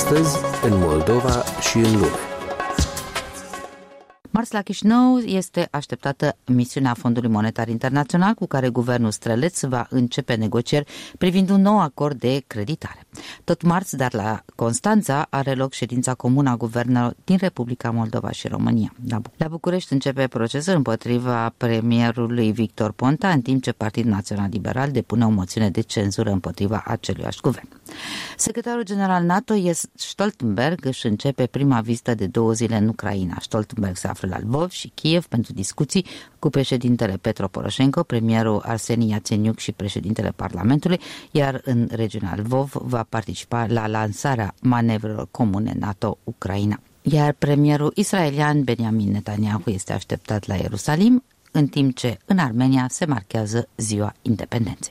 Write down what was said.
Astăzi, în Moldova și în lume. Marți la Chișinău este așteptată misiunea Fondului Monetar Internațional cu care guvernul străleț va începe negocieri privind un nou acord de creditare. Tot marți, dar la Constanța, are loc ședința comună a guvernelor din Republica Moldova și România. La București începe procesul împotriva premierului Victor Ponta, în timp ce Partidul Național Liberal depune o moțiune de cenzură împotriva aceluiași guvern. Secretarul general NATO, Jens Stoltenberg, își începe prima vizită de 2 zile în Ucraina. Stoltenberg se află la Lvov și Kiev pentru discuții cu președintele Petro Poroșenko, premierul Arseni Iațeniuc și președintele Parlamentului, iar în regiunea Lvov va participa la lansarea manevrelor comune NATO-Ucraina. Iar premierul israelian Benjamin Netanyahu este așteptat la Ierusalim, în timp ce în Armenia se marchează Ziua Independenței.